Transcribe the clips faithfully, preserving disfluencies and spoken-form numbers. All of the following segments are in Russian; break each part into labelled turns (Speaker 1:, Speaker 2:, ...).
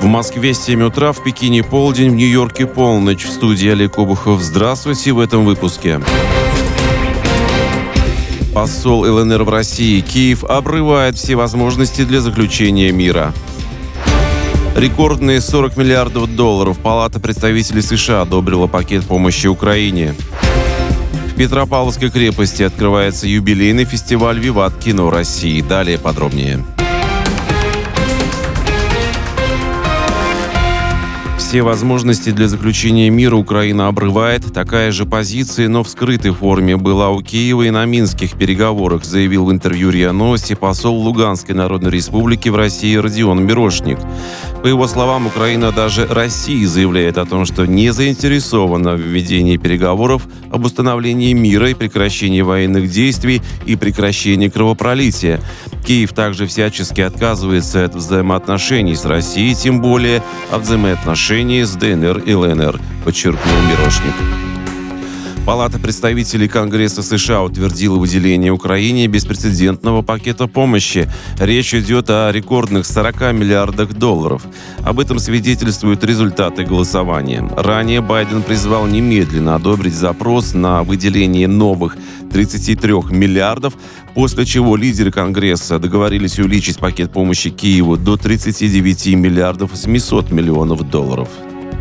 Speaker 1: Москве семь утра, в Пекине полдень, в Нью-Йорке полночь. В студии Олег Обухов. Здравствуйте в этом выпуске. Посол ЛНР в России. Киев обрывает все возможности для заключения мира. Рекордные сорок миллиардов долларов Палата представителей США одобрила пакет помощи Украине. В Петропавловской крепости открывается юбилейный фестиваль «Виват Кино России». Далее подробнее. Все возможности для заключения мира Украина обрывает. Такая же позиция, но в скрытой форме, была у Киева и на минских переговорах, заявил в интервью РИА Новости посол Луганской Народной Республики в России Родион Мирошник. По его словам, Украина даже России заявляет о том, что не заинтересована в ведении переговоров об установлении мира и прекращении военных действий и прекращении кровопролития. Киев также всячески отказывается от взаимоотношений с Россией, тем более от взаимоотношений с ДНР и ЛНР, подчеркнул Мирошник. Палата представителей Конгресса США утвердила выделение Украине беспрецедентного пакета помощи. Речь идет о рекордных сорока миллиардах долларов. Об этом свидетельствуют результаты голосования. Ранее Байден призвал немедленно одобрить запрос на выделение новых тридцати трёх миллиардов, после чего лидеры Конгресса договорились увеличить пакет помощи Киеву до тридцати девяти миллиардов восьмисот миллионов долларов.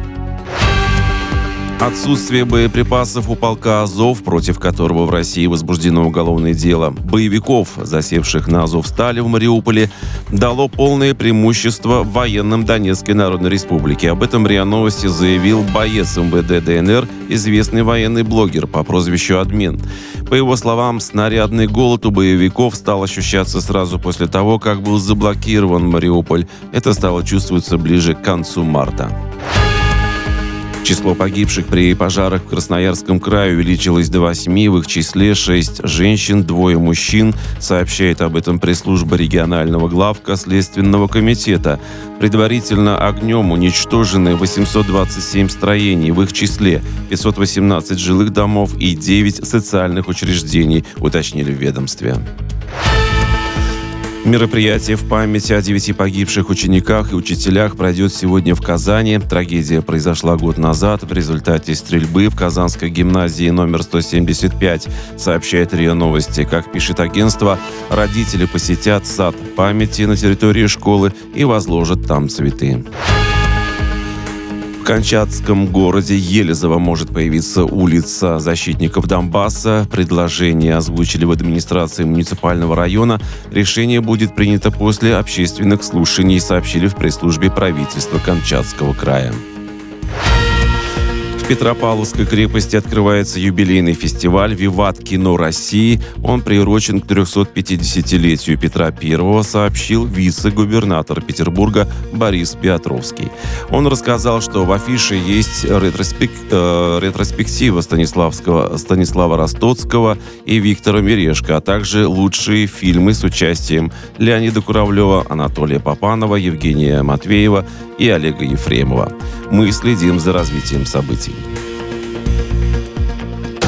Speaker 1: Отсутствие боеприпасов у полка «Азов», против которого в России возбуждено уголовное дело, боевиков, засевших на Азовстале в Мариуполе, дало полное преимущество военным Донецкой Народной Республики. Об этом РИА Новости заявил боец МВД ДНР, известный военный блогер по прозвищу «Админ». По его словам, снарядный голод у боевиков стал ощущаться сразу после того, как был заблокирован Мариуполь. Это стало чувствоваться ближе к концу марта. Число погибших при пожарах в Красноярском крае увеличилось до восьми, в их числе шесть женщин, двое мужчин, сообщает об этом пресс-служба регионального главка Следственного комитета. Предварительно огнем уничтожены восемьсот двадцать семь строений, в их числе пятьсот восемнадцать жилых домов и девять социальных учреждений, уточнили в ведомстве. Мероприятие в память о девяти погибших учениках и учителях пройдет сегодня в Казани. Трагедия произошла год назад в результате стрельбы в Казанской гимназии номер сто семьдесят пять, сообщает РИА Новости. Как пишет агентство, родители посетят сад памяти на территории школы и возложат там цветы. В Камчатском городе Елизово может появиться улица защитников Донбасса. Предложение озвучили в администрации муниципального района. Решение будет принято после общественных слушаний, сообщили в пресс-службе правительства Камчатского края. В Петропавловской крепости открывается юбилейный фестиваль «Виват Кино России». Он приурочен к трехсот-пятидесятилетию Петра Первого, сообщил вице-губернатор Петербурга Борис Петровский. Он рассказал, что в афише есть ретроспек... э, ретроспектива Станиславского... Станислава Ростоцкого и Виктора Мережко, а также лучшие фильмы с участием Леонида Куравлева, Анатолия Попанова, Евгения Матвеева и Олега Ефремова. Мы следим за развитием событий.